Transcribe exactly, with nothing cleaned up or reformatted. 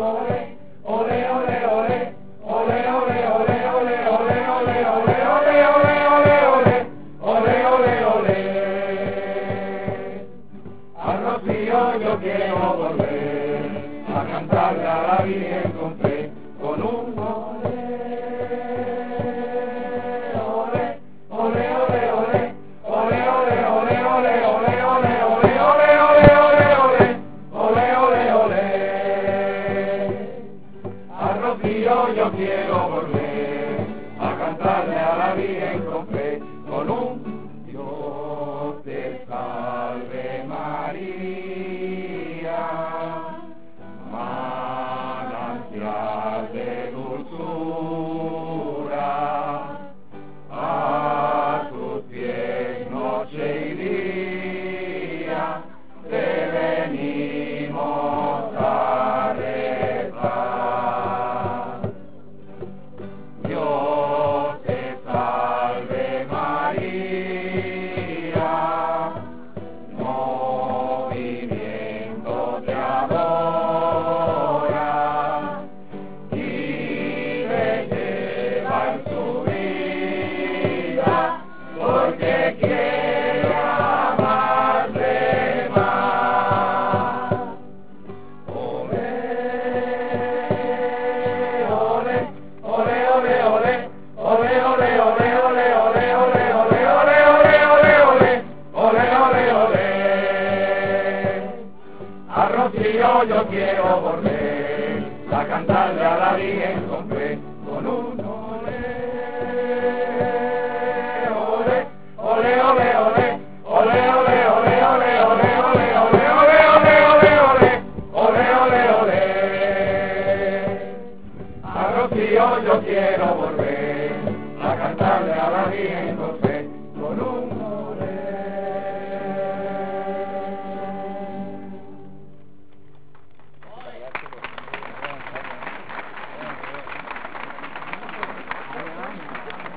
Yo quiero volver a cantarle a la Virgen con fe, con un olé, olé, olé, olé, olé, olé, olé, olé, olé, olé, olé, olé, olé, olé, olé, olé. A Rocío yo quiero volver a cantarle a la Virgen con fe, con un Dios te salve María. De dulzura, a tus pies noche y día te venimos a rezar. Dios te salve María, movimiento te adora. Porque quiero amarle más. Olé, olé, olé, olé, olé, olé, olé, olé, olé, olé, olé, olé, olé, olé, olé, olé, olé, olé. A Rocío yo quiero volver a cantarle a la Virgen con fe, con un